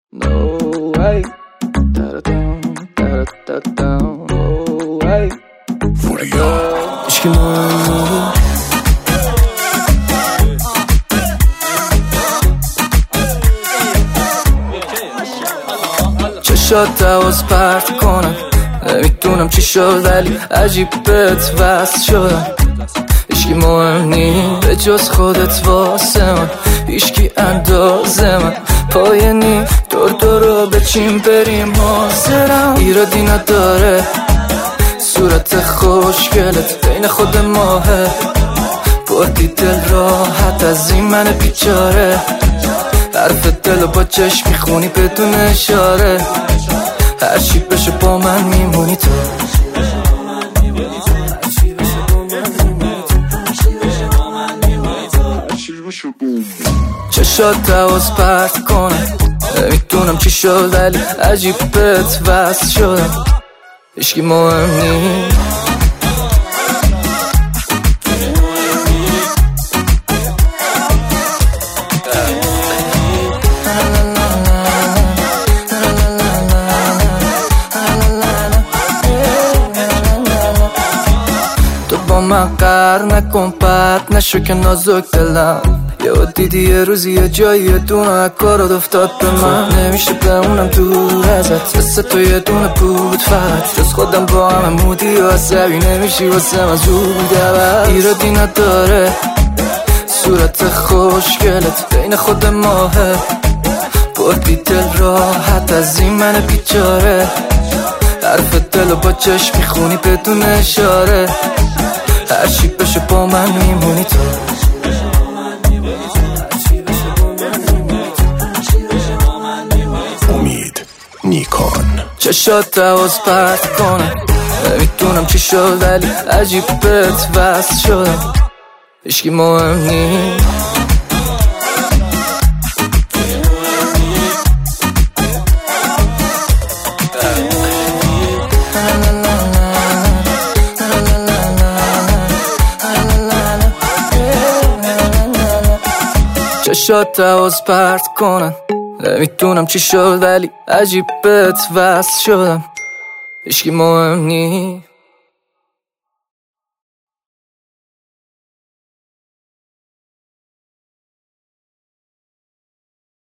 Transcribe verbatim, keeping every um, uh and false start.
No way. Da-da-dum, da-da-da-dum. No way. فوریا عشق مهمی چشات حواس پرت کنم، نمیدونم چی شد ولی عجیب بهت وصل شدم. هیچکی مهم نی به جز خودت واسه من، هیچکی اندازه من. پای نی دور دور رو بچیم بریم حاضرم. ایرادی نداره صورت خوشگلت بین خود ماهه، بردی دل راحت از این من بیچاره. حرف دل با چشم میخونی بدون اشاره، هرچی بشه با من میمونی تو. چشات حواس پرت کنم، نمیدونم چی شد ولی عجیب بهت وصل شدم. هیچکی مهم نی تو با من قهر نکن، پرت نشو که نازک دلم. یه دیدی یه روزی یه جایی یه دونه کارات افتاد به من. نمیشه بمونم دور ازت، مثل تو یه دونه بود فقط. جز خودم با همه مودی و عصبی نمیشی واسه من زود عوض. ایرادی نداره صورت خوشگلت بین خود ماهه، بردی دل راحت از این من بیچاره. حرف دل با چشم میخونی بدون اشاره، هرچی بشه با من میمونی تو. امید نیکان چشات حواس پرت کنم، نمیدونم چی شد ولی عجیب بهت وصل شدم. هیچکی مهم نی چشات حواس پرت کنم، نمیدونم چی شد ولی عجیب بهت وصل شدم. هیچکی مهم نی